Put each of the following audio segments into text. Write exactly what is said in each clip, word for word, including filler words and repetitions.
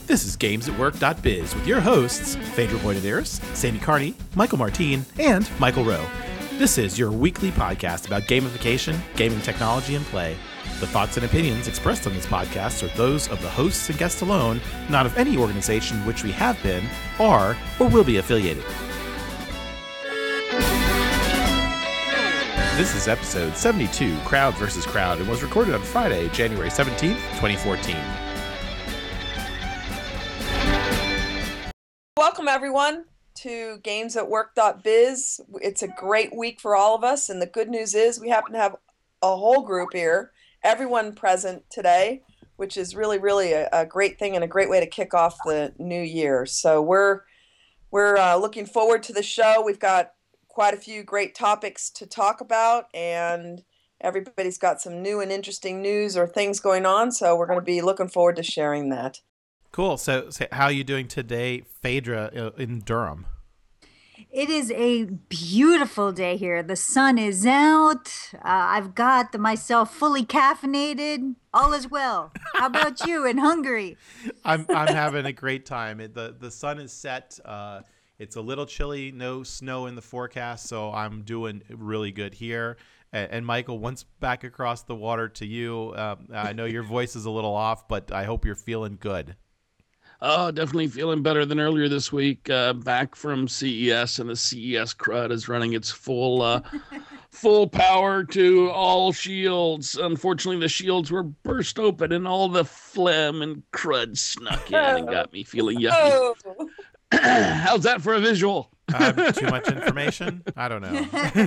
This is games at work dot biz with your hosts, Phaedra Boydadaris, Sammy Carney, Michael Martine, and Michael Rowe. This is your weekly podcast about gamification, gaming technology, and play. The thoughts and opinions expressed on this podcast are those of the hosts and guests alone, not of any organization which we have been, are, or will be affiliated. This is episode seventy-two, Crowd versus Crowd, and was recorded on Friday, January seventeenth, twenty fourteen. Welcome, everyone, to games at work dot biz. It's a great week for all of us, and the good news is we happen to have a whole group here, everyone present today, which is really, really a, a great thing and a great way to kick off the new year. So we're we're uh, looking forward to the show. We've got quite a few great topics to talk about, and everybody's got some new and interesting news or things going on, so we're going to be looking forward to sharing that. Cool. So, so how are you doing today, Phaedra, in Durham? It is a beautiful day here. The sun is out. Uh, I've got the, myself fully caffeinated. All is well. How about you in Hungary? I'm I'm having a great time. It, the The sun is set. Uh, it's a little chilly. No snow in the forecast, so I'm doing really good here. And, and Michael, once back across the water to you. Um, I know your voice is a little off, but I hope you're feeling good. Oh, definitely feeling better than earlier this week. Uh, back from C E S, and the C E S crud is running its full uh, full power to all shields. Unfortunately, the shields were burst open, and all the phlegm and crud snuck in and got me feeling yucky. Oh. How's that for a visual? Um, too much information? I don't know.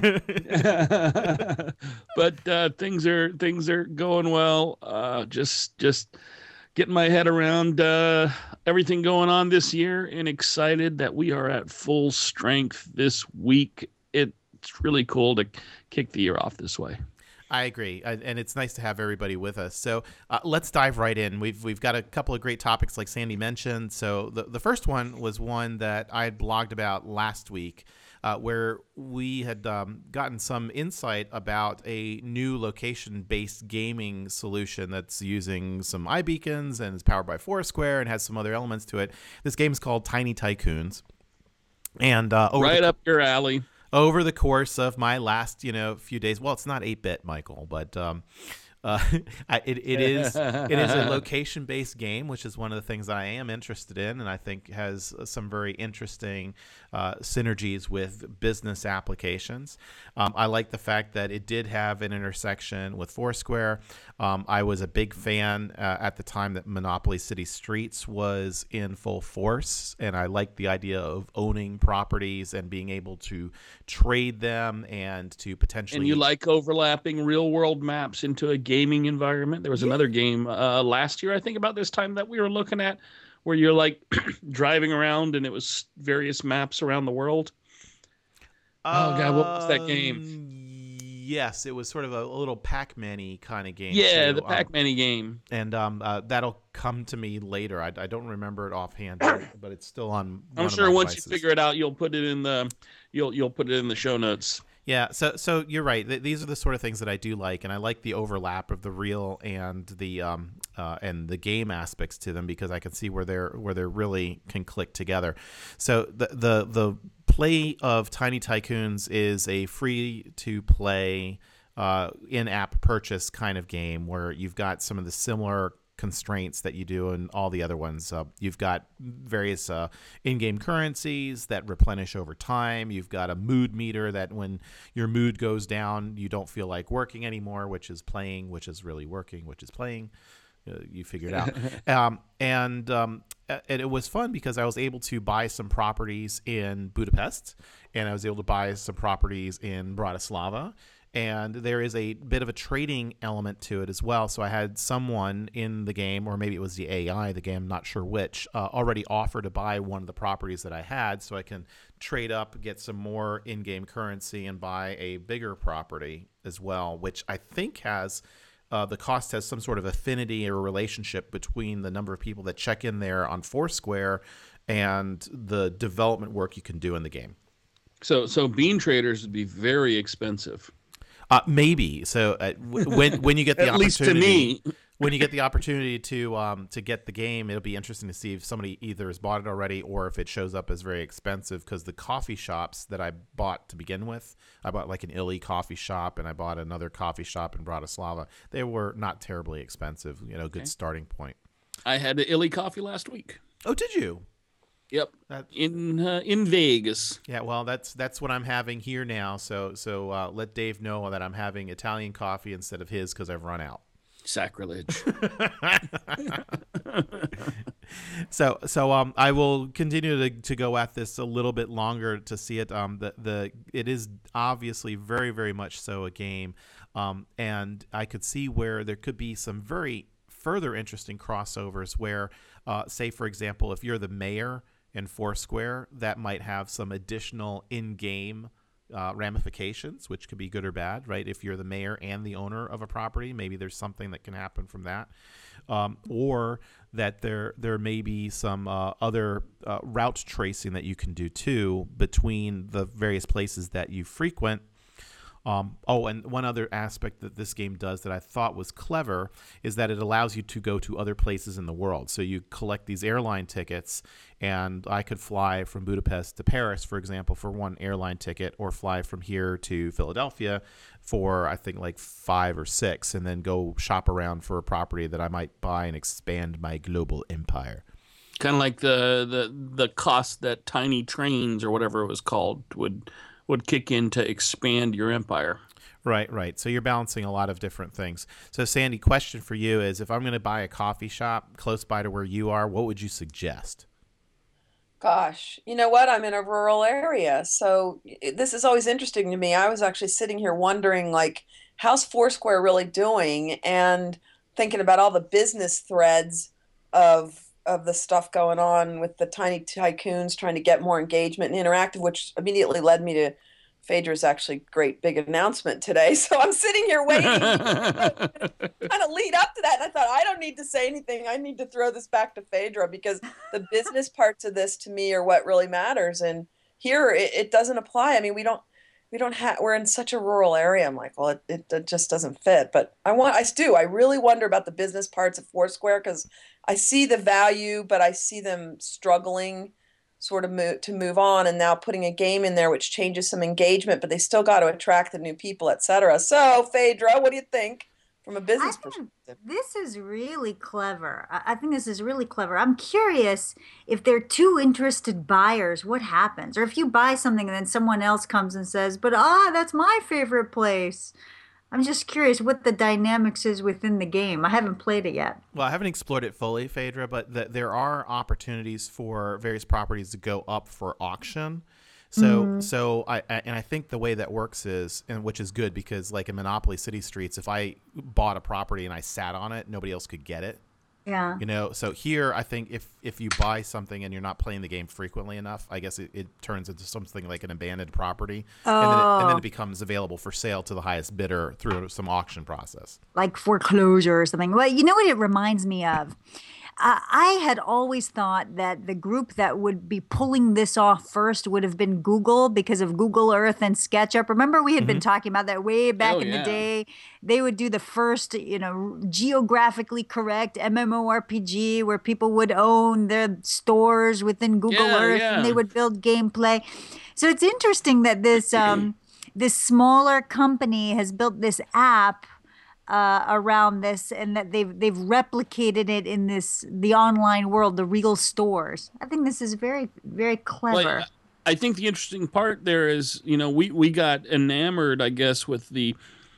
But uh, things are things are going well. Uh, just just. Getting my head around uh, everything going on this year, and excited that we are at full strength this week. It's really cool to kick the year off this way. I agree, and it's nice to have everybody with us. So uh, let's dive right in. We've we've got a couple of great topics, like Sandy mentioned. So the the first one was one that I had blogged about last week, uh, where we had um, gotten some insight about a new location-based gaming solution that's using some iBeacons and is powered by Foursquare and has some other elements to it. This game is called Tiny Tycoons, and uh, over right the- up your alley. Over the course of my last, you know, few days, well, it's not eight bit, Michael, but um, uh, I, it it is it is a location-based game, which is one of the things that I am interested in, and I think has some very interesting uh, synergies with business applications. Um, I like the fact that it did have an intersection with Foursquare. Um, I was a big fan uh, at the time that Monopoly City Streets was in full force, and I liked the idea of owning properties and being able to trade them and to potentially... And you like overlapping real-world maps into a gaming environment. There was Yeah. another game uh, last year, I think, about this time that we were looking at, where you're like driving around and it was various maps around the world. Oh, God, what was that game? Um, Yes, it was sort of a, a little Pac-Man-y kind of game. Yeah, too. the Pac-Man um, game. And um, uh, that'll come to me later. I, I don't remember it offhand, but it's still on. I'm one sure of my once devices. you figure it out, you'll put it in the you'll you'll put it in the show notes. Yeah, so so you're right. Th- these are the sort of things that I do like, and I like the overlap of the real and the um uh, and the game aspects to them, because I can see where they're where they're really can click together. So the the the play of Tiny Tycoons is a free to play uh, in-app purchase kind of game where you've got some of the similar constraints that you do in all the other ones. Uh, you've got various uh, in-game currencies that replenish over time. You've got a mood meter that when your mood goes down, you don't feel like working anymore, which is playing, which is really working, which is playing. Uh, you figure it out. um, and um, and it was fun because I was able to buy some properties in Budapest, and I was able to buy some properties in Bratislava. And there is a bit of a trading element to it as well. So I had someone in the game, or maybe it was the A I, the game, I'm not sure which, uh, already offer to buy one of the properties that I had, so I can trade up, get some more in-game currency, and buy a bigger property as well, which I think has uh, the cost has some sort of affinity or relationship between the number of people that check in there on Foursquare and the development work you can do in the game. So so bean traders would be very expensive. Uh, maybe. So uh, w- when when you get the At least to opportunity, me. when you get the opportunity to um, to get the game, it'll be interesting to see if somebody either has bought it already or if it shows up as very expensive. Because the coffee shops that I bought to begin with, I bought like an Illy coffee shop, and I bought another coffee shop in Bratislava. They were not terribly expensive. You know, good Okay. starting point. I had the Illy coffee last week. Oh, did you? Yep, That, in uh, in Vegas. yeah, well, that's that's what I'm having here now. So so uh, let Dave know that I'm having Italian coffee instead of his because I've run out. Sacrilege. So so um I will continue to, to go at this a little bit longer to see it. Um the the it is obviously very very much so a game, um and I could see where there could be some very further interesting crossovers where, uh, say for example, if you're the mayor in Foursquare, that might have some additional in-game uh, ramifications, which could be good or bad, right? If you're the mayor and the owner of a property, maybe there's something that can happen from that, um, or that there there may be some uh, other uh, route tracing that you can do too between the various places that you frequent. Um, oh, and one other aspect that this game does that I thought was clever is that it allows you to go to other places in the world. So you collect these airline tickets, and I could fly from Budapest to Paris, for example, for one airline ticket, or fly from here to Philadelphia for, I think, like five or six, and then go shop around for a property that I might buy and expand my global empire. Kind of like the, the the cost that Tiny Trains or whatever it was called would would kick in to expand your empire. Right, right. So you're balancing a lot of different things. So Sandy, question for you is, if I'm going to buy a coffee shop close by to where you are, what would you suggest? Gosh, you know what? I'm in a rural area, so i- this is always interesting to me. I was actually sitting here wondering, like, how's Foursquare really doing, and thinking about all the business threads of of the stuff going on with the tiny tycoons trying to get more engagement and interactive, which immediately led me to Phaedra's actually great big announcement today. So I'm sitting here waiting, kind of lead up to that, and I thought, I don't need to say anything. I need to throw this back to Phaedra, because the business parts of this to me are what really matters. And here it, it doesn't apply. I mean, we don't we don't have we're in such a rural area. I'm like, well, it, it, it just doesn't fit. But I want I do. I really wonder about the business parts of Foursquare, because I see the value, but I see them struggling sort of move, to move on, and now putting a game in there which changes some engagement, but they still got to attract the new people, et cetera. So, Phaedra, what do you think from a I business think perspective? this is really clever. I I think this is really clever. I'm curious if they're two interested buyers, what happens? Or if you buy something and then someone else comes and says, but ah, that's my favorite place. I'm just curious what the dynamics is within the game. I haven't played it yet. Well, I haven't explored it fully, Phaedra, but th- there are opportunities for various properties to go up for auction. So, so I, I and I think the way that works is, and which is good, because like in Monopoly City Streets, if I bought a property and I sat on it, nobody else could get it. Yeah. You know, so here I think if if you buy something and you're not playing the game frequently enough, I guess it, it turns into something like an abandoned property, and, then it, and then Oh. it becomes available for sale to the highest bidder through some auction process. Like foreclosure or something. Well, you know what it reminds me of? Uh, I had always thought that the group that would be pulling this off first would have been Google, because of Google Earth and SketchUp. Remember, we had been talking about that way back Oh, in the yeah. day. They would do the first, you know, geographically correct MMORPG where people would own their stores within Google Yeah, Earth, and they yeah. would build gameplay. So it's interesting that this um, this smaller company has built this app uh, around this, and that they've they've replicated it in this the online world, the real stores. I think this is very very clever. Well, I think the interesting part there is, you know, we, we got enamored, I guess, with the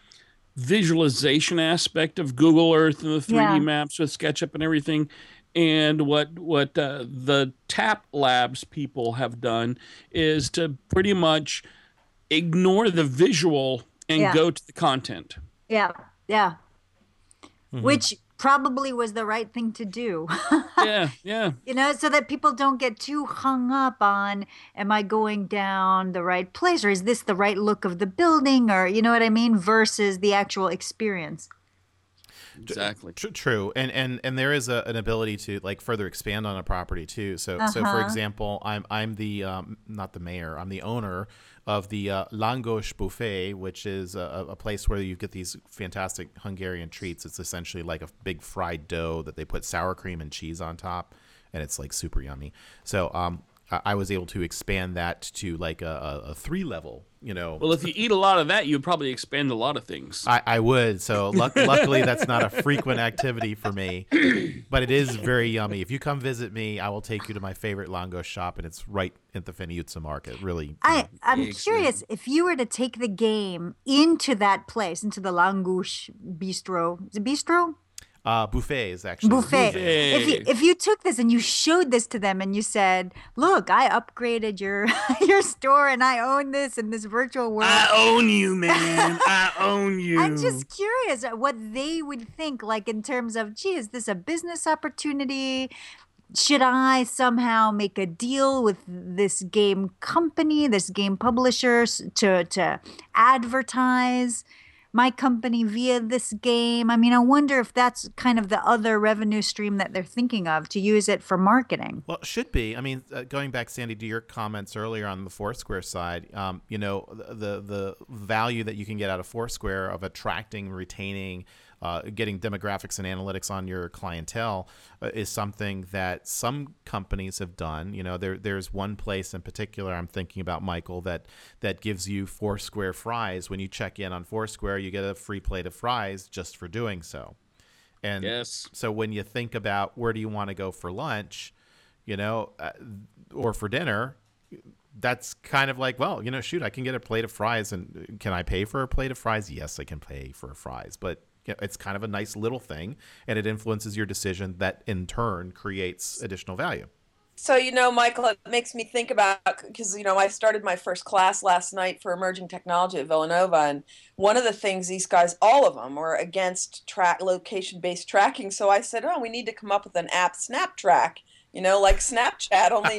visualization aspect of Google Earth and the three D Yeah. maps with SketchUp and everything. And what what uh, the Tap Labs people have done is to pretty much ignore the visual and Yeah. go to the content. Yeah, yeah. Mm-hmm. Which probably was the right thing to do. Yeah, yeah. You know, so that people don't get too hung up on, am I going down the right place, or is this the right look of the building, or you know what I mean, versus the actual experience. Exactly. Tr- True, and and and there is a, an ability to like further expand on a property too. So so for Uh-huh. example, I'm I'm the um, not the mayor, I'm the owner of the uh, Langosh Buffet, which is a, a place where you get these fantastic Hungarian treats. It's essentially like a big fried dough that they put sour cream and cheese on top, and it's like super yummy. So um, I I was able to expand that to like a, a, a three level, you know. Well, if you eat a lot of that, you'd probably expand a lot of things. I, I would. So luck, luckily, that's not a frequent activity for me, but it is very yummy. If you come visit me, I will take you to my favorite Langosh shop, and it's right at the Feniutsa Market. Really, you I know. I'm Excellent. curious if you were to take the game into that place, into the Langush Bistro. Is it Bistro? Uh, buffet is actually Buffet. Buffet. If you if you took this and you showed this to them and you said, "Look, I upgraded your your store and I own this in this virtual world." I own you, man. I own you. I'm just curious at what they would think, like in terms of, gee, is this a business opportunity? Should I somehow make a deal with this game company, this game publisher, s- to to advertise my company via this game? I mean, I wonder if that's kind of the other revenue stream that they're thinking of to use it for marketing. Well, it should be. I mean, uh, going back, Sandy, to your comments earlier on the Foursquare side, um, you know, the the value that you can get out of Foursquare of attracting, retaining, uh, getting demographics and analytics on your clientele uh, is something that some companies have done. You know, there there's one place in particular I'm thinking about, Michael, that that gives you Foursquare fries. When you check in on Foursquare, you get a free plate of fries just for doing so. And Yes. so when you think about where do you want to go for lunch, you know, uh, or for dinner, that's kind of like, well, you know, shoot, I can get a plate of fries, and can I pay for a plate of fries? Yes, I can pay for fries, but you know, it's kind of a nice little thing, and it influences your decision that in turn creates additional value. So, you know, Michael, it makes me think about, because, you know, I started my first class last night for emerging technology at Villanova. And one of the things these guys, all of them, were against track location-based tracking. So I said, oh, we need to come up with an app, SnapTrack, you know, like Snapchat, only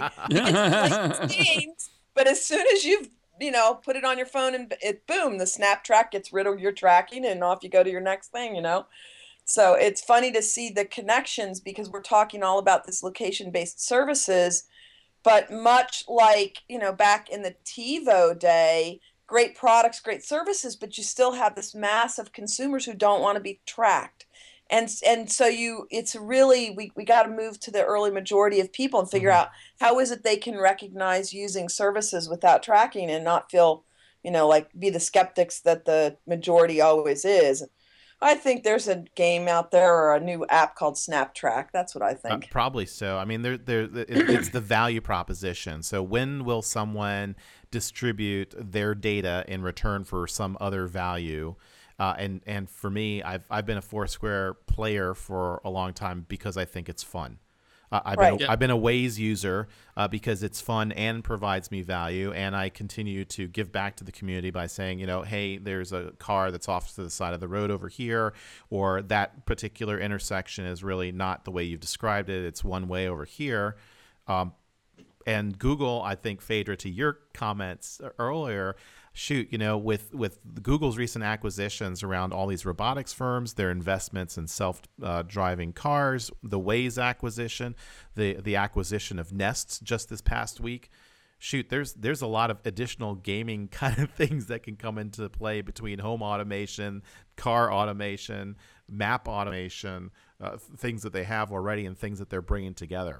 it's like games. But as soon as you've, you know, put it on your phone and it, boom, the SnapTrack gets rid of your tracking and off you go to your next thing, you know. So it's funny to see the connections because we're talking all about this location-based services, but much like, you know, back in the TiVo day, great products, great services, but you still have this mass of consumers who don't want to be tracked. And and so you it's really we, we got to move to the early majority of people and figure Mhm. out how is it they can recognize using services without tracking and not feel, you know, like be the skeptics that the majority always is. I think there's a game out there or a new app called SnapTrack. That's what I Uh, think. probably so. I mean, there, there, it, it's the value proposition. So when will someone distribute their data in return for some other value? Uh, and and for me, I've I've been a Foursquare player for a long time because I think it's fun. Uh, I've Right. been a, Yeah. I've been a Waze user uh, because it's fun and provides me value, and I continue to give back to the community by saying, you know, hey, there's a car that's off to the side of the road over here, or that particular intersection is really not the way you've described it. It's one way over here. Um, and Google, I think, Phaedra, to your comments earlier, shoot, you know, with with Google's recent acquisitions around all these robotics firms, their investments in self-driving cars, the Waze acquisition, the the acquisition of Nest just this past week. Shoot, there's there's a lot of additional gaming kind of things that can come into play between home automation, car automation, map automation, uh, things that they have already and things that they're bringing together.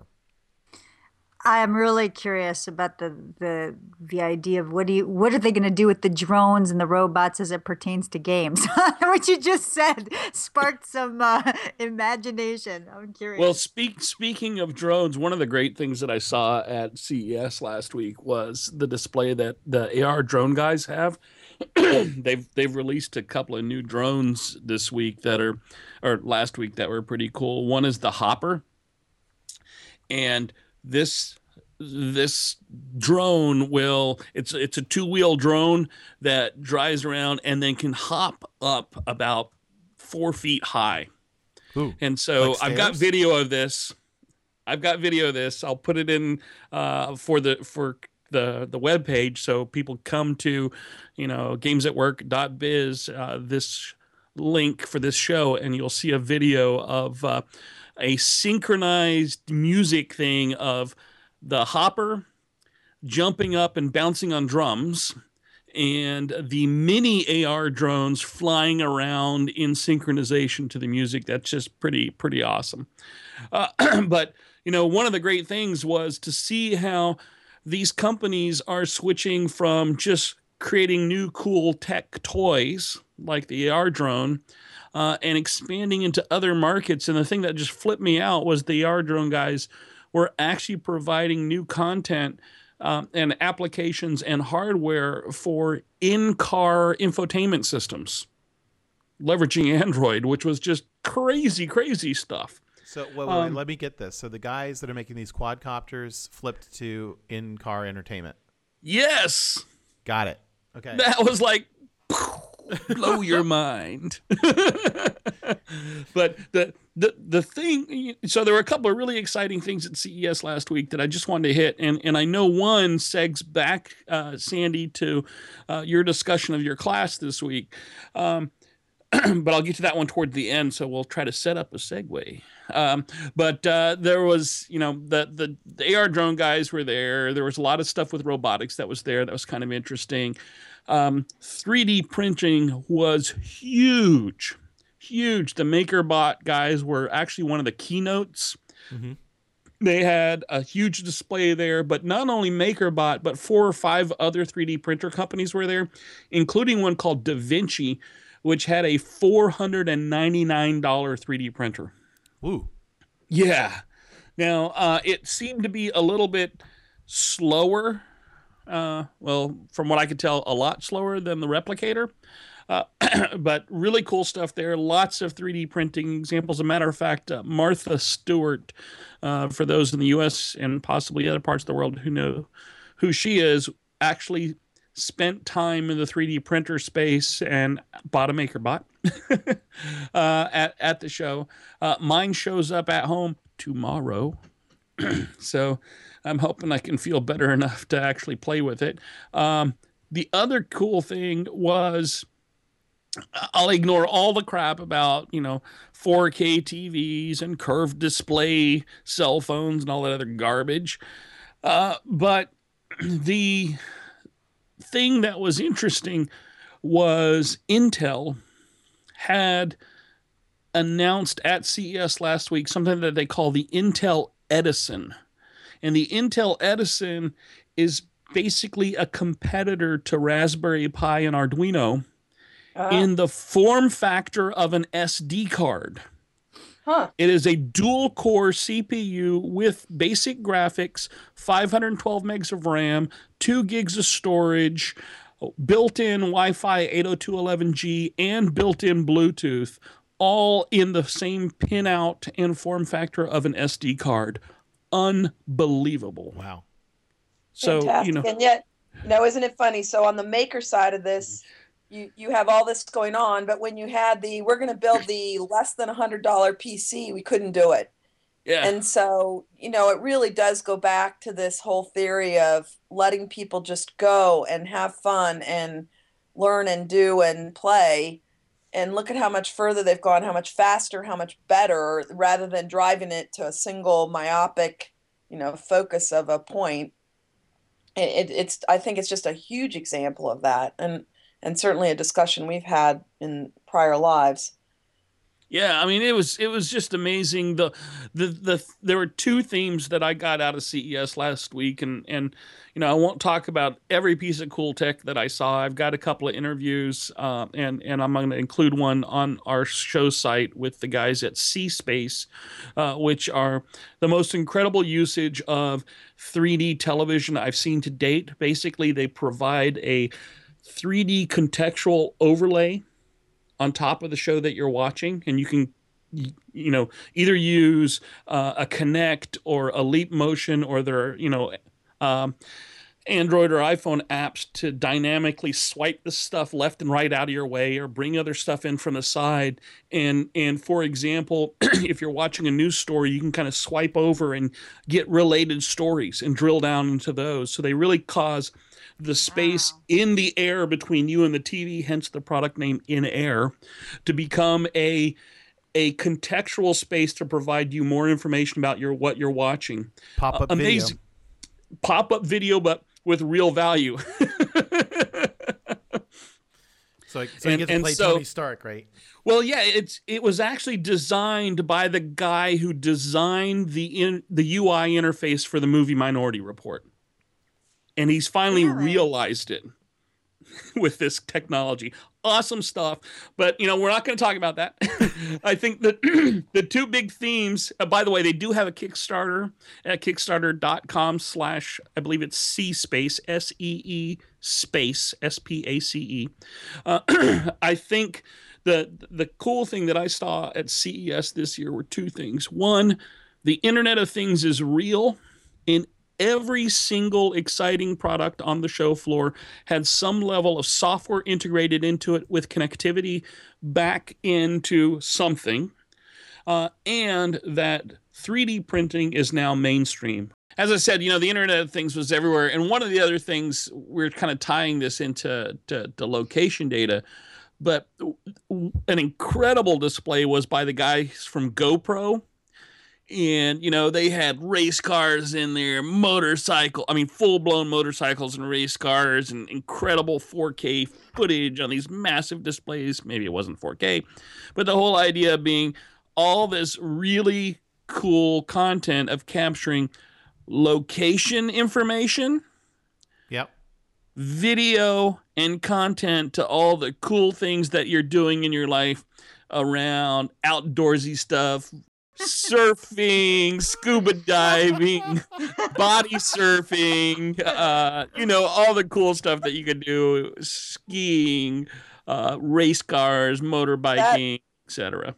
I am really curious about the the the idea of what do you what are they going to do with the drones and the robots as it pertains to games? What you just said sparked some uh, imagination. I'm curious. Well, speak speaking of drones, one of the great things that I saw at C E S last week was the display that the A R drone guys have. they've they've released a couple of new drones this week that are, or last week that were pretty cool. One is the Hopper, and this this drone will it's it's a two-wheel drone that drives around and then can hop up about four feet high. Ooh, And so like I've got stairs? video of this. I've got video of this. I'll put it in uh, for the for the the web page so people come to, you know, games at work dot biz uh, this link for this show, and you'll see a video of uh, a synchronized music thing of the Hopper jumping up and bouncing on drums, and the mini A R drones flying around in synchronization to the music. That's just pretty, pretty awesome. Uh, but, you know, one of the great things was to see how these companies are switching from just creating new cool tech toys like the A R drone uh, and expanding into other markets. And the thing that just flipped me out was the A R drone guys were actually providing new content Um, and applications and hardware for in-car infotainment systems, leveraging Android, which was just crazy, crazy stuff. So wait, wait, Um, wait, let me get this. So the guys that are making these quadcopters flipped to in-car entertainment. Yes, Got it. Okay. that was like blow your mind. But the the the thing, so there were a couple of really exciting things at C E S last week that I just wanted to hit, and and I know one segs back, uh, Sandy, to uh, your discussion of your class this week. Um, but I'll get to that one toward the end, so we'll try to set up a segue. Um, but uh, there was, you know, the, the the A R drone guys were there. There was a lot of stuff with robotics that was there that was kind of interesting. Um, three D printing was huge, huge. The MakerBot guys were actually one of the keynotes. Mm-hmm. They had a huge display there, but not only MakerBot, but four or five other three D printer companies were there, including one called DaVinci, which had a four hundred ninety-nine dollars three D printer. Ooh. Yeah. Now, uh, it seemed to be a little bit slower. Uh, well, from what I could tell, a lot slower than the Replicator. Uh, but really cool stuff there. Lots of three D printing examples. As a matter of fact, uh, Martha Stewart, uh, for those in the U S and possibly other parts of the world who know who she is, actually spent time in the three D printer space and bought a MakerBot uh, at, at the show. Uh, mine shows up at home tomorrow. So I'm hoping I can feel better enough to actually play with it. Um, the other cool thing was, I'll ignore all the crap about, you know, four K T Vs and curved display cell phones and all that other garbage. Uh, but the thing that was interesting was Intel had announced at C E S last week something that they call the Intel Edison. And the Intel Edison is basically a competitor to Raspberry Pi and Arduino uh, in the form factor of an S D card. Huh. It is a dual core C P U with basic graphics, five hundred twelve megs of RAM, two gigs of storage, built-in Wi-Fi eight oh two dot eleven G, and built-in Bluetooth, all in the same pinout and form factor of an S D card. Unbelievable. Wow. So, Fantastic. you know, and yet, you know, isn't it funny? So on the maker side of this, you, you have all this going on, but when you had the, we're going to build the less than a hundred dollar P C, we couldn't do it. Yeah. And so, you know, it really does go back to this whole theory of letting people just go and have fun and learn and do and play. And look at how much further they've gone, how much faster, how much better, rather than driving it to a single myopic, you know, focus of a point. It, it, it's, I think it's just a huge example of that. And, and certainly a discussion we've had in prior lives. Yeah, I mean, it was it was just amazing. The, the the there were two themes that I got out of C E S last week, and and you know I won't talk about every piece of cool tech that I saw. I've got a couple of interviews, uh, and and I'm going to include one on our show site with the guys at C-Space, uh, which are the most incredible usage of three D television I've seen to date. Basically, they provide a three D contextual overlay on top of the show that you're watching, and you can, you know, either use uh, a Kinect or a Leap Motion or their, you know, um, Android or iPhone apps to dynamically swipe the stuff left and right out of your way or bring other stuff in from the side. And, and for example, if you're watching a news story, you can kind of swipe over and get related stories and drill down into those. So they really cause the space Wow. in the air between you and the T V, hence the product name In Air, to become a a contextual space to provide you more information about your what you're watching. Pop Uh, up video. amazing pop-up video, but with real value. So, I- so you And- get to and play so- Tony Stark, right? Well, yeah, it's it was actually designed by the guy who designed the in, the U I interface for the movie Minority Report, and he's finally Really? realized it with this technology. Awesome stuff, but you know we're not going to talk about that. I think that the two big themes. Uh, by the way, they do have a Kickstarter at kickstarter dot com slash I believe it's C space S E E space S P A C E. Uh, I think the the cool thing that I saw at C E S this year were two things. One, the Internet of Things is real, and every single exciting product on the show floor had some level of software integrated into it with connectivity back into something, uh, and that three D printing is now mainstream. As I said, you know, the Internet of Things was everywhere. And one of the other things, we're kind of tying this into to, to location data, but an incredible display was by the guys from GoPro. And, you know, they had race cars in there, motorcycle, I mean, full-blown motorcycles and race cars, and incredible four K footage on these massive displays. Maybe it wasn't four K, but the whole idea being all this really cool content of capturing location information, Yep. video, and content to all the cool things that you're doing in your life around outdoorsy stuff, surfing, scuba diving, body surfing, uh, you know, all the cool stuff that you could do, skiing, uh, race cars, motorbiking, et cetera.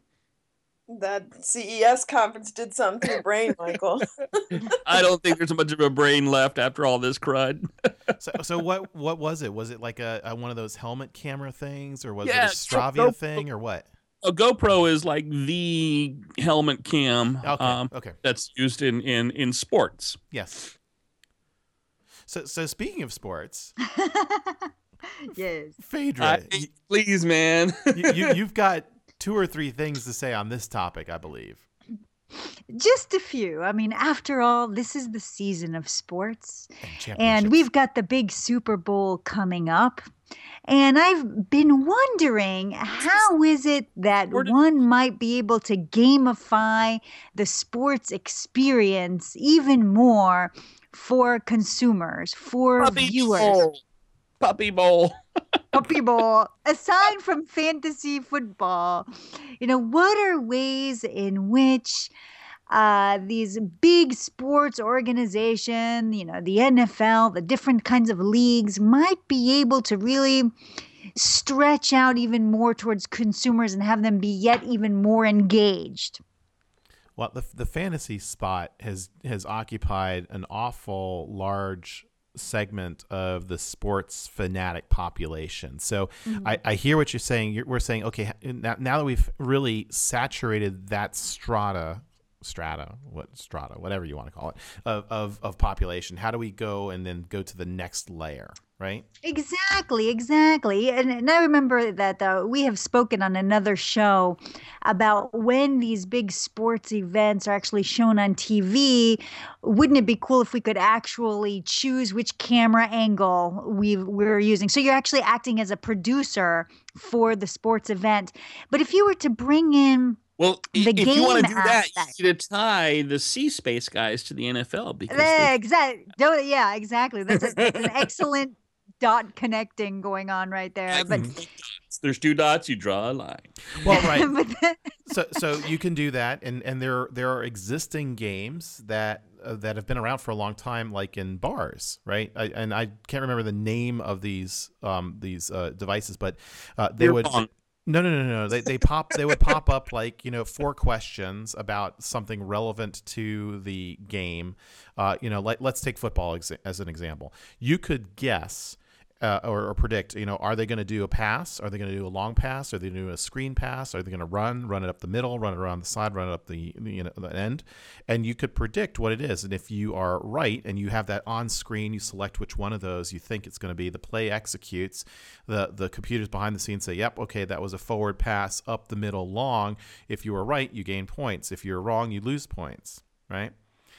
That C E S conference did something to your brain, Michael. I don't think there's much of a brain left after all this crud. So, so what what was it? Was it like a, a one of those helmet camera things, or was Yeah, it a so Stravia Go- thing, or what? A GoPro is like the helmet cam Okay. um, okay. that's used in, in, in sports. Yes. So, so speaking of sports, Yes. Phaedra, I- please, man. you, you, you've got two or three things to say on this topic, I believe. Just a few. I mean, after all, this is the season of sports. And, And championships. we've got the big Super Bowl coming up. And I've been wondering, how is it that Where did- one might be able to gamify the sports experience even more for consumers, for Puppy viewers? bowl. Puppy bowl. Puppy Bowl, aside from fantasy football, you know, what are ways in which uh, these big sports organization, you know, the N F L, the different kinds of leagues might be able to really stretch out even more towards consumers and have them be yet even more engaged? Well, the the fantasy spot has has occupied an awful large segment of the sports fanatic population. So Mm-hmm. I, I hear what you're saying. You're, we're saying, okay, now, now that we've really saturated that strata, strata, what strata, whatever you want to call it, of, of, of population, how do we go and then go to the next layer, right? Exactly, exactly. And, and I remember that uh, we have spoken on another show about when these big sports events are actually shown on T V. Wouldn't it be cool if we could actually choose which camera angle we we're using? So you're actually acting as a producer for the sports event. But if you were to bring in Well, i- The if you want to game do that, aspect. you need to tie the C Space guys to the N F L because Yeah, they, exactly. Yeah, exactly. That's, a, that's an excellent dot connecting going on right there. But, there's two dots, you draw a line. Well, right. but then- so so you can do that, and and there there are existing games that uh, that have been around for a long time, like in bars, right? I, and I can't remember the name of these um these uh, devices, but uh, they Beer would. pong. No, no, no, no. They they pop. They would pop up like, you know, four questions about something relevant to the game. Uh, you know, like let's take football exa- as an example. You could guess uh, or, or predict, you know, are they going to do a pass? Are they going to do a long pass? Are they going to do a screen pass? Are they going to run, run it up the middle, run it around the side, run it up the, you know, the end? And you could predict what it is. And if you are right and you have that on screen, you select which one of those you think it's going to be. The play executes. The, the computers behind the scenes say, yep, okay, that was a forward pass up the middle long. If you were right, you gain points. If you're wrong, you lose points, right?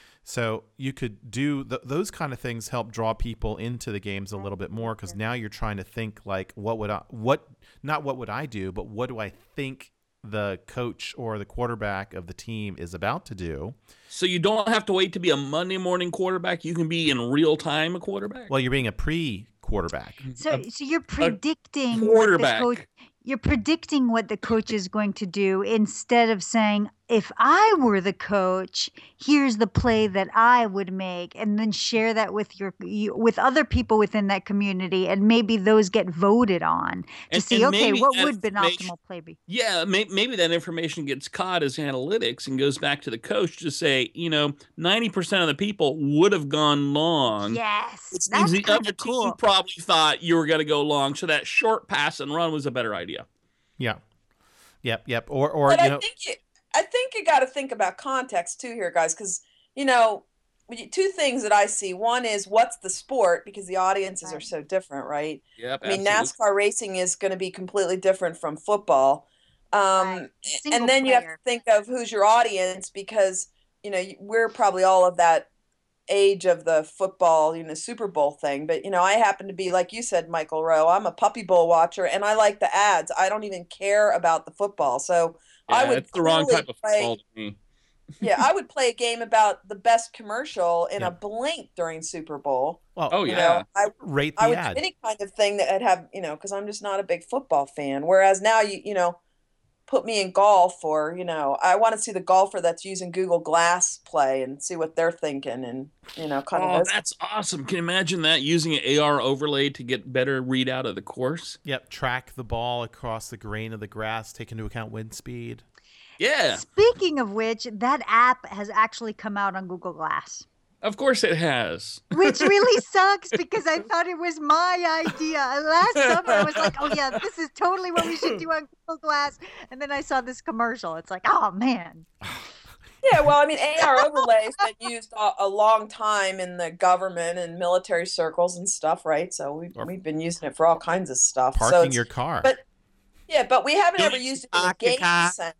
So you could do th- those kind of things help draw people into the games a little bit more, because now you're trying to think like, what would I, what, not what would I do, but what do I think the coach or the quarterback of the team is about to do? So you don't have to wait to be a Monday morning quarterback. You can be in real time a quarterback. Well, you're being a pre-quarterback. So, A- so you're predicting what the quarterback. coach. You're predicting what the coach is going to do instead of saying, if I were the coach, here's the play that I would make, and then share that with your you, with other people within that community, and maybe those get voted on to And- see, and okay, maybe what that would an information- optimal play be? Yeah, may, maybe that information gets caught as analytics and goes back to the coach to say, you know, ninety percent of the people would have gone long. Yes, Which that's means the kind other of team cool. probably thought you were going to go long, so that short pass and run was a better idea. Yeah. Yep. Yep. Or, or, But you I know, think you, I think you got to think about context too here, guys, because you know, when you- two things that I see. One is what's the sport, because the audiences are Right. so different, right? Yep, I mean, absolutely. NASCAR racing is going to be completely different from football. Um, Right. Single and then you have to player. think of who's your audience, because you know we're probably all of that age of the football, you know, Super Bowl thing. But you know, I happen to be, like you said, Michael Rowe. I'm a Puppy Bowl watcher, and I like the ads. I don't even care about the football, so I Yeah, would it's the wrong clearly type of play- football to me. yeah, I would play a game about the best commercial in Yeah. a blink during Super Bowl. well, Oh, You yeah. know, I rate the I would ad. do any kind of thing that would have, you know, because I'm just not a big football fan. Whereas now, you you know, put me in golf, or you know, I want to see the golfer that's using Google Glass play and see what they're thinking, and you know, kind Oh, of those. that's awesome. Can you imagine that, using an A R overlay to get better readout of the course? Yep. Track the ball across the grain of the grass, take into account wind speed. Yeah, Speaking of which, that app has actually come out on Google Glass. of course it has. Which really sucks, because I thought it was my idea. And last summer, I was like, oh, yeah, this is totally what we should do on Google Glass. And then I saw this commercial. It's like, oh, man. Yeah, well, I mean, A R overlays been used a, a long time in the government and military circles and stuff, right? So we've Or- we've been using it for all kinds of stuff. so Parking it's- your car. but- yeah, but we haven't Doing ever used it in a park your game car. sense.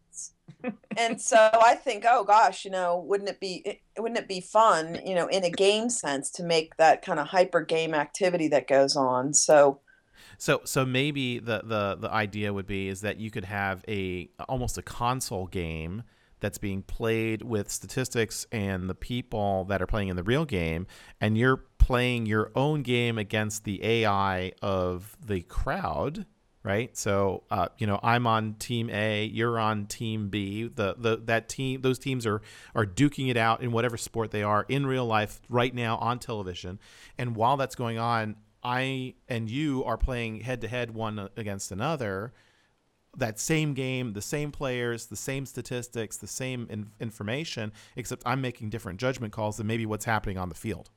And so I think, oh gosh, you know, wouldn't it be it, wouldn't it be fun, you know, in a game sense, to make that kind of hyper game activity that goes on? So So so maybe the, the the idea would be is that you could have a almost a console game that's being played with statistics and the people that are playing in the real game, and you're playing your own game against the A I of the crowd, right? So uh, you know, I'm on team A, you're on team B. The the that team those teams are are duking it out in whatever sport they are in real life right now on television. And while that's going on, I and you are playing head to head one against another. That same game, the same players, the same statistics, the same in- information, except I'm making different judgment calls than maybe what's happening on the field.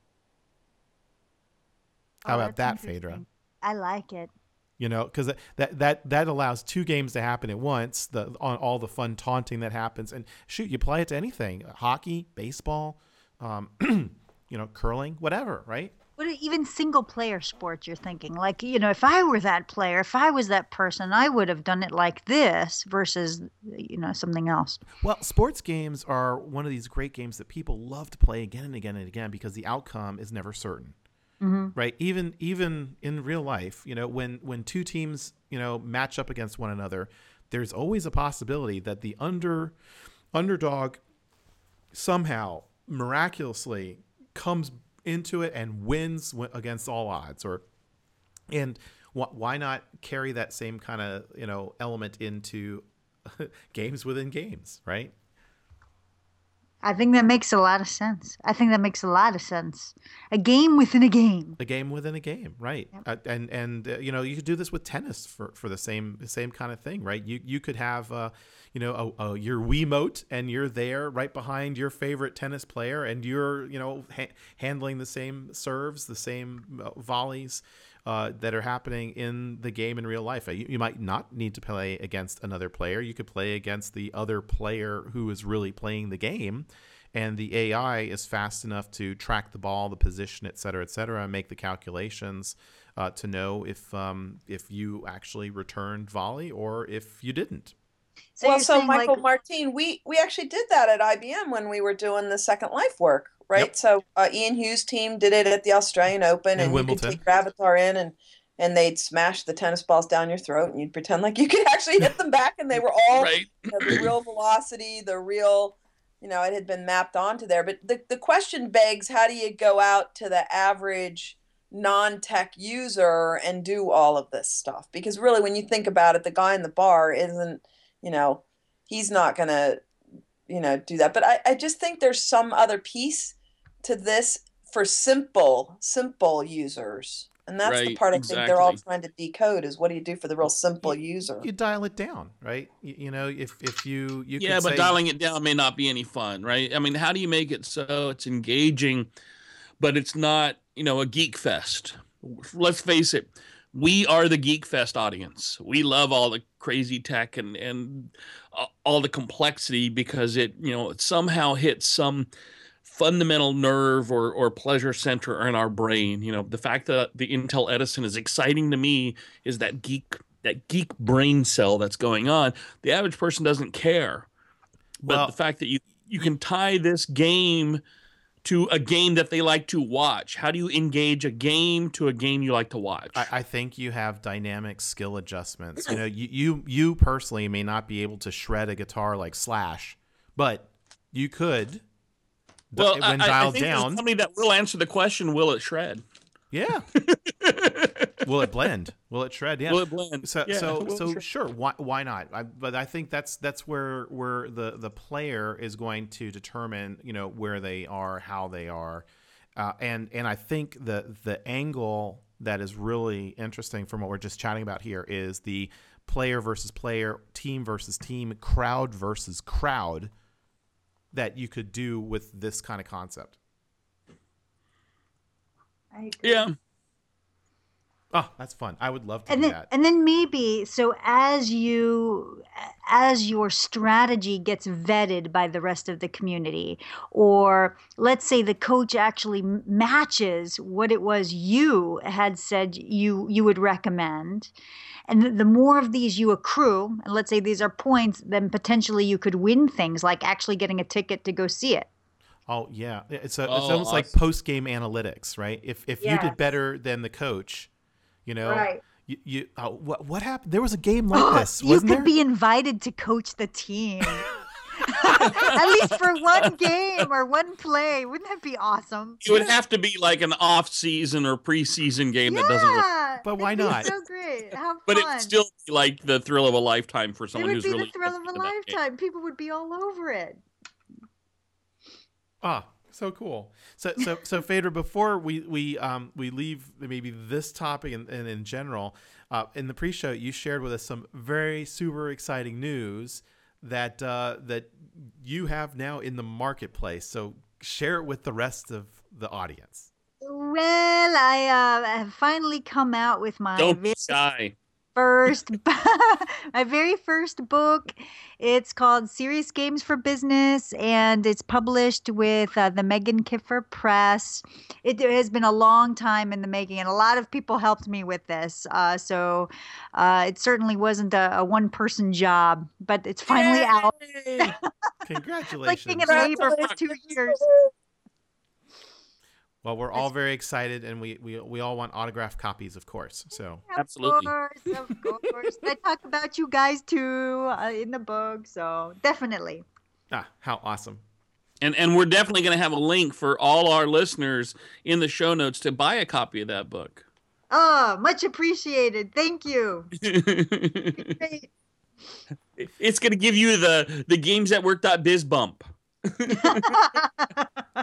How Oh, about that's that, Phaedra? interesting. I like it. You know, because that that that allows two games to happen at once. The on all the fun taunting that happens, and shoot, you apply it to anything: hockey, baseball, um, you know, curling, whatever, right? But even single player sports, you're thinking, like, you know, if I were that player, if I was that person, I would have done it like this versus, you know, something else. Well, sports games are one of these great games that people love to play again and again and again because the outcome is never certain. Mm-hmm. Right? Even even in real life, you know, when when two teams, you know, match up against one another, there's always a possibility that the under underdog somehow miraculously comes into it and wins w- against all odds. Or and wh- why not carry that same kind of, you know, element into games within games, right? I think that makes a lot of sense. I think that makes a lot of sense. A game within a game. A game within a game, right? Yep. Uh, and and uh, you know, you could do this with tennis for, for the same same kind of thing, right? You you could have uh, you know, a, a, your Wiimote, and you're there right behind your favorite tennis player, and you're you know ha- handling the same serves, the same uh, volleys, uh, that are happening in the game in real life. You, you might not need to play against another player. You could play against the other player who is really playing the game, and the A I is fast enough to track the ball, the position, et cetera, et cetera, and make the calculations uh, to know if um, if you actually returned volley or if you didn't. So well, you're so saying, Michael like, Martin, we we actually did that at I B M when we were doing the Second Life work, right? Yep. So uh, Ian Hughes' team did it at the Australian Open, In and Wimbledon. you could take your avatar in, and and they'd smash the tennis balls down your throat, and you'd pretend like you could actually hit them back, and they were all Right. you know, the real velocity, the real, you know, it had been mapped onto there. But the the question begs, how do you go out to the average non-tech user and do all of this stuff? Because really, when you think about it, the guy in the bar isn't, you know, he's not going to, you know, do that. But I, I just think there's some other piece to this for simple, simple users. And that's the Right, part I think they're all exactly. trying to decode is what do you do for the real simple user? You dial it down, right? You, you know, if if you you Yeah, could but say, dialing it down may not be any fun, right? I mean, how do you make it so it's engaging, but it's not, you know, a geek fest? Let's face it, we are the geek fest audience. We love all the crazy tech and and uh, all the complexity because it, you know, it somehow hits some fundamental nerve or or pleasure center in our brain. You know, the fact that the Intel Edison is exciting to me is that geek that geek brain cell that's going on. The average person doesn't care. But well, the fact that you you can tie this game to a game that they like to watch. How do you engage a game to a game you like to watch? I, I think you have dynamic skill adjustments. You know, you, you you personally may not be able to shred a guitar like Slash, but you could. well, when I, I dialed think there's down. somebody that will answer the question: will it shred? Yeah. Will it blend? Will it shred? Yeah. Will it blend? So Yeah, so will it so shred? sure. Why why not? I, but I think that's that's where where the the player is going to determine, you know, where they are, how they are, uh, and and I think the the angle that is really interesting from what we're just chatting about here is the player versus player, team versus team, crowd versus crowd that you could do with this kind of concept. I agree. Yeah. Oh, that's fun. I would love to and do then that. and then maybe so as you as your strategy gets vetted by the rest of the community, or let's say the coach actually m- matches what it was you had said you you would recommend, and the, the more of these you accrue, and let's say these are points, then potentially you could win things like actually getting a ticket to go see it. Oh yeah, it's a, it's Oh, almost like awesome. post game analytics, right? If if you Yes. did better than the coach, you know, Right. you, you oh, what what happened? There was a game like Oh, this, you wasn't could there? be invited to coach the team. At least for one game or one play. Wouldn't that be awesome? It would have to be like an off-season or preseason game that doesn't. Really, Yeah. But why it'd be not? so great. How fun. but it would still be like the thrill of a lifetime for it someone would who's be really the thrill of a invested in that game. lifetime. People would be all over it. Ah, so cool. So so so Phaedra, before we we um we leave maybe this topic and, and in general, uh, in the pre-show you shared with us some very super exciting news that uh, that you have now in the marketplace. So share it with the rest of the audience. Well, I uh, have finally come out with my Don't very be shy. first my very first book. It's called Serious Games for Business, and it's published with uh, the Megan Kiffer Press. It has been a long time in the making, and a lot of people helped me with this. Uh, so uh, it certainly wasn't a, a one-person job, but it's finally out. Yay! Like Congratulations. being in labor for two years. Well, we're all very excited, and we, we, we all want autographed copies, of course. So Absolutely. Of course, of course. I talk about you guys too uh, in the book, so definitely. ah, how awesome! And and we're definitely going to have a link for all our listeners in the show notes to buy a copy of that book. Oh, much appreciated. Thank you. Great. It's going to give you the the games at work dot biz bump.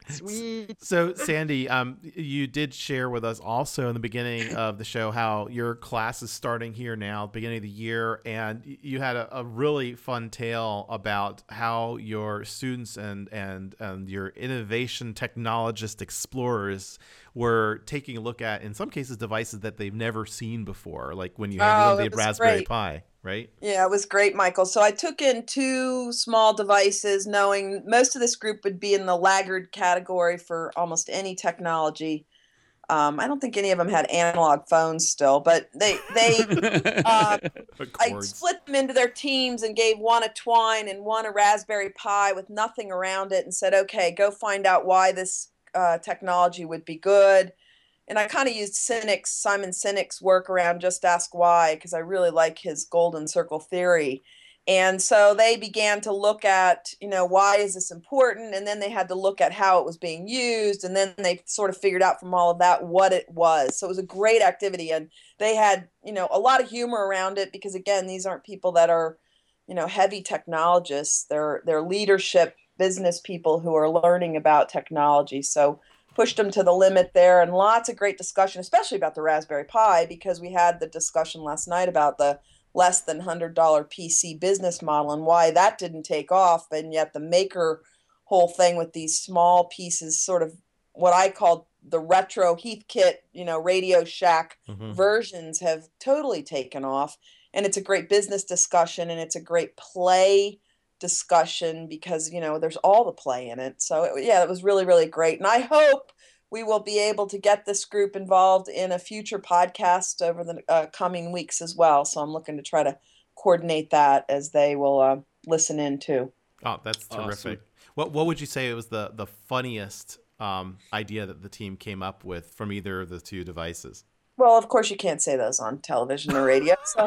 Sweet. So, Sandy, um, you did share with us also in the beginning of the show how your class is starting here now, beginning of the year, and you had a, a really fun tale about how your students and, and and your innovation technologist explorers were taking a look at, in some cases, devices that they've never seen before, like when you handed Oh, them it the was Raspberry great. Pi, right? Yeah, it was great, Michael. So I took in two small devices, knowing most of this group would be in the laggard category for almost any technology. Um, I don't think any of them had analog phones still, but they they uh, I Cords. split them into their teams and gave one a Twine and one a Raspberry Pi with nothing around it, and said, "Okay, go find out why this uh, technology would be good." And I kind of used Sinek's, Simon Sinek's work around Just Ask Why, because I really like his golden circle theory. And so they began to look at, you know, why is this important? And then they had to look at how it was being used. And then they sort of figured out from all of that what it was. So it was a great activity. And they had, you know, a lot of humor around it because, again, these aren't people that are, you know, heavy technologists. They're, they're leadership business people who are learning about technology. So pushed them to the limit there, and lots of great discussion, especially about the Raspberry Pi, because we had the discussion last night about the less than one hundred dollar P C business model and why that didn't take off. And yet the maker whole thing with these small pieces, sort of what I called the retro Heathkit, you know, Radio Shack Mhm. versions, have totally taken off. And it's a great business discussion, and it's a great play discussion because, you know, there's all the play in it. So it, yeah, it was really, really great. And I hope we will be able to get this group involved in a future podcast over the uh, coming weeks as well. So I'm looking to try to coordinate that as they will uh, listen in too. Oh, that's terrific. Awesome. What what would you say was the the funniest um, idea that the team came up with from either of the two devices? Well, of course you can't say those on television or radio. So.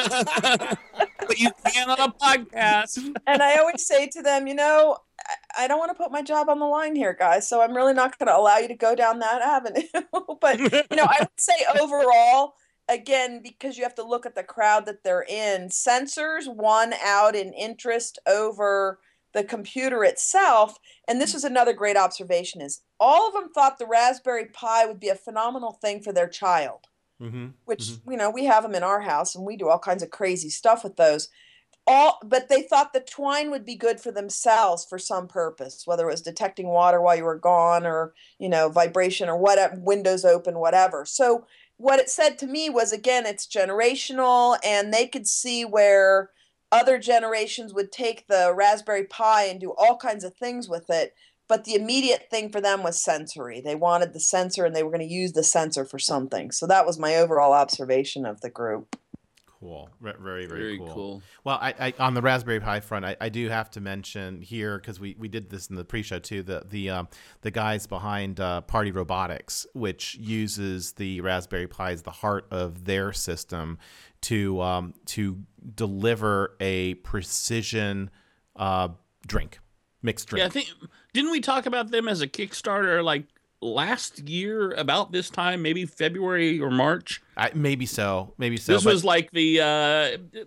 But you can on a podcast. And I always say to them, you know, I, I don't want to put my job on the line here, guys. So I'm really not going to allow you to go down that avenue. But, you know, I would say overall, again, because you have to look at the crowd that they're in, sensors won out in interest over the computer itself. And this was another great observation, is all of them thought the Raspberry Pi would be a phenomenal thing for their child. Mm-hmm. Which, mm-hmm. you know, we have them in our house and we do all kinds of crazy stuff with those. All, but they thought the Twine would be good for themselves for some purpose, whether it was detecting water while you were gone or, you know, vibration or whatever, windows open, whatever. So what it said to me was, again, it's generational, and they could see where other generations would take the Raspberry Pi and do all kinds of things with it. But the immediate thing for them was sensory. They wanted the sensor, and they were going to use the sensor for something. So that was my overall observation of the group. Cool. Re- very, very, Very cool. cool. Well, I, I on the Raspberry Pi front, I, I do have to mention here, because we, we did this in the pre-show too, the the um, the guys behind uh, Party Robotics, which uses the Raspberry Pi as the heart of their system to um, to deliver a precision uh, drink, mixed drink. Yeah, I think didn't we talk about them as a Kickstarter like last year about this time, maybe February or March? I, maybe so, maybe so. This but- was like the uh,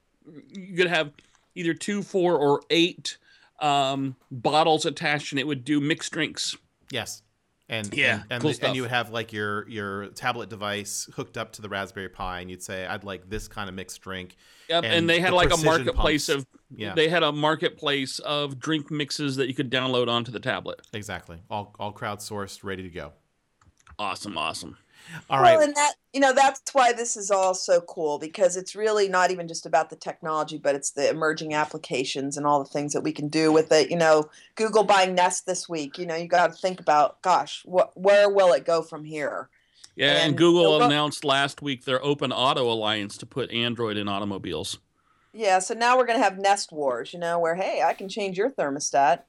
you could have either two, four, or eight um, bottles attached, and it would do mixed drinks. Yes. And Yeah, and, and, cool the- stuff. and you would have like your your tablet device hooked up to the Raspberry Pi, and you'd say, I'd like this kind of mixed drink. Yep, and, And they had the like a precision marketplace pumps. of Yeah. they had a marketplace of drink mixes that you could download onto the tablet. Exactly. All all crowdsourced, ready to go. Awesome, awesome. All right. Well, and that, you know, that's why this is all so cool, because it's really not even just about the technology, but it's the emerging applications and all the things that we can do with it. You know, Google buying Nest this week, you know, you got to think about, gosh, what, where will it go from here? Yeah, and, And Google the- announced last week their Open Auto Alliance to put Android in automobiles. Yeah, so now we're going to have Nest Wars, you know, where, hey, I can change your thermostat.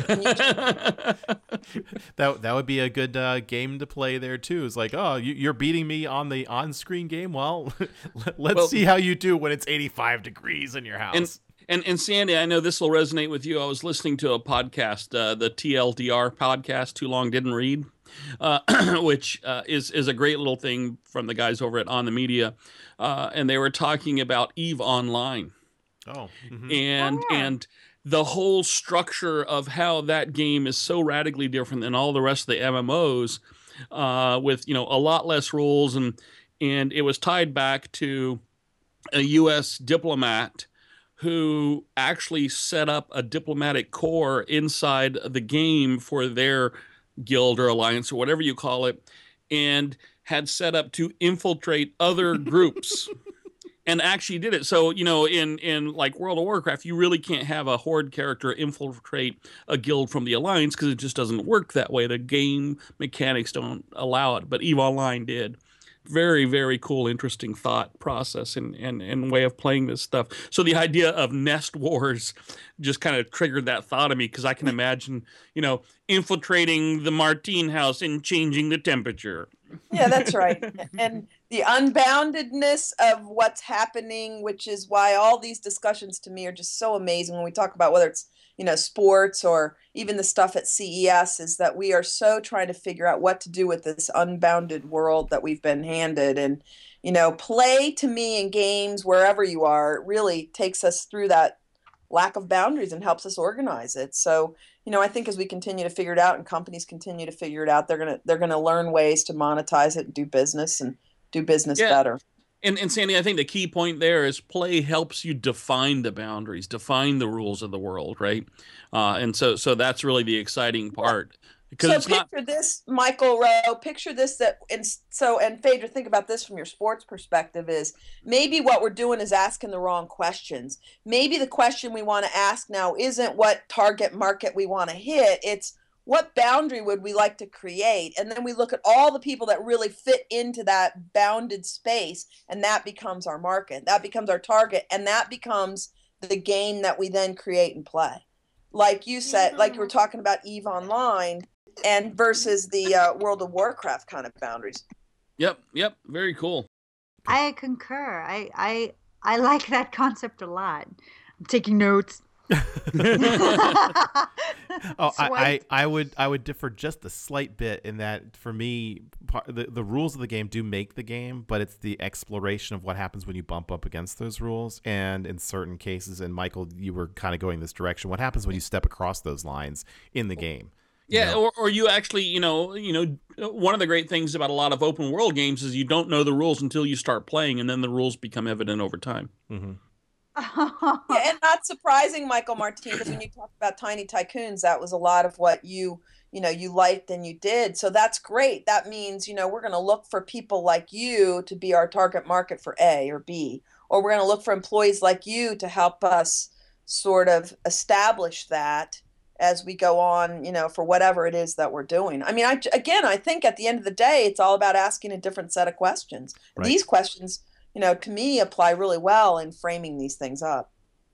That that would be a good uh, game to play there too. It's like, oh, you, you're beating me on the on-screen game. Well, let's Well- see how you do when it's eighty-five degrees in your house. And and and Sandy, I know this will resonate with you. I was listening to a podcast, uh, the T L D R podcast, Too Long Didn't Read, uh, which uh, is is a great little thing from the guys over at On the Media, uh, and they were talking about EVE Online. oh, mhm. and Oh, yeah. and the whole structure of how that game is so radically different than all the rest of the M M Os, uh, with, you know, a lot less rules. And, and it was tied back to a U S diplomat who actually set up a diplomatic corps inside the game for their guild or alliance or whatever you call it, and had set up to infiltrate other groups. And actually did it. So, you know, in, in like World of Warcraft, you really can't have a Horde character infiltrate a guild from the Alliance because it just doesn't work that way. The game mechanics don't allow it, but EVE Online did. Very, very cool, interesting thought process and, and, and way of playing this stuff. So the idea of nest wars just kind of triggered that thought of me, because I can imagine, you know, infiltrating the Martine house and changing the temperature. Yeah, that's right. And the unboundedness of what's happening, which is why all these discussions to me are just so amazing when we talk about whether it's, you know, sports or even the stuff at C E S, is that we are so trying to figure out what to do with this unbounded world that we've been handed. And, you know, play to me in games, wherever you are, really takes us through that lack of boundaries and helps us organize it. So, you know, I think as we continue to figure it out and companies continue to figure it out, they're gonna they're gonna learn ways to monetize it and do business and do business Yeah. better. And, and Sandy, I think the key point there is play helps you define the boundaries, define the rules of the world, right? Uh, and so so that's really the exciting part. Because So it's not picture this, Michael Rowe, picture this, that, and so, and Phaedra, think about this from your sports perspective, is maybe what we're doing is asking the wrong questions. Maybe the question we want to ask now isn't what target market we want to hit. It's what boundary would we like to create? And then we look at all the people that really fit into that bounded space, and that becomes our market. That becomes our target, and that becomes the game that we then create and play. Like you said, like you were talking about EVE Online, and versus the uh, World of Warcraft kind of boundaries. Yep, yep, very cool. I concur. I I I like that concept a lot. I'm taking notes. Oh, I, I, Swipe. I would I would differ just a slight bit in that for me, part, the, the rules of the game do make the game, but it's the exploration of what happens when you bump up against those rules. And in certain cases, and Michael, you were kind of going this direction, what happens when you step across those lines in the game? You Yeah, know? or, or you actually, you know, you know, one of the great things about a lot of open world games is you don't know the rules until you start playing, and then the rules become evident over time. Mhm. Yeah, and not surprising, Michael Martinez, when you talk about Tiny Tycoons, that was a lot of what you, you know, you liked and you did. So that's great. That means, you know, we're going to look for people like you to be our target market for A or B, or we're going to look for employees like you to help us sort of establish that as we go on, you know, for whatever it is that we're doing. I mean, I, again, I think at the end of the day, it's all about asking a different set of questions. Right. These questions, you know, to me apply really well in framing these things up.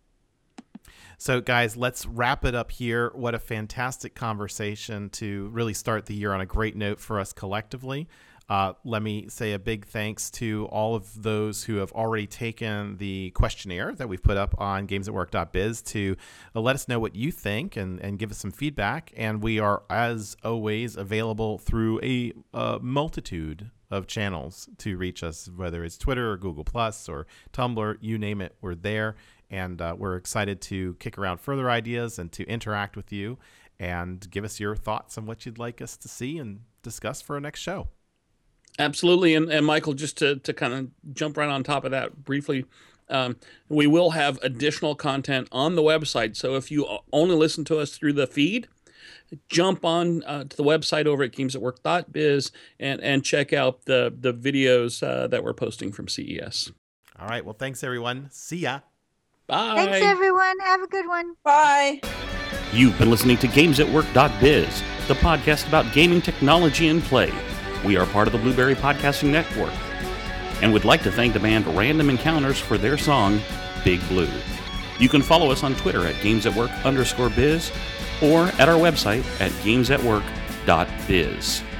So, guys, let's wrap it up here. What a fantastic conversation to really start the year on a great note for us collectively. Uh, let me say a big thanks to all of those who have already taken the questionnaire that we've put up on games at work dot biz to uh, let us know what you think and, and give us some feedback. And we are, as always, available through a uh, multitude of channels to reach us, whether it's Twitter or Google Plus or Tumblr, you name it, we're there. And uh, we're excited to kick around further ideas and to interact with you and give us your thoughts on what you'd like us to see and discuss for our next show. Absolutely. And, and Michael, just to, to kind of jump right on top of that briefly, um, we will have additional content on the website. So if you only listen to us through the feed, jump on uh, to the website over at games at work dot biz and, and check out the, the videos uh, that we're posting from C E S. All right. Well, thanks, everyone. See ya. Bye. Thanks, everyone. Have a good one. Bye. You've been listening to games at work dot biz, the podcast about gaming technology and play. We are part of the Blueberry Podcasting Network, and would like to thank the band Random Encounters for their song, Big Blue. You can follow us on Twitter at gamesatwork underscore biz, or at our website at games at work dot biz.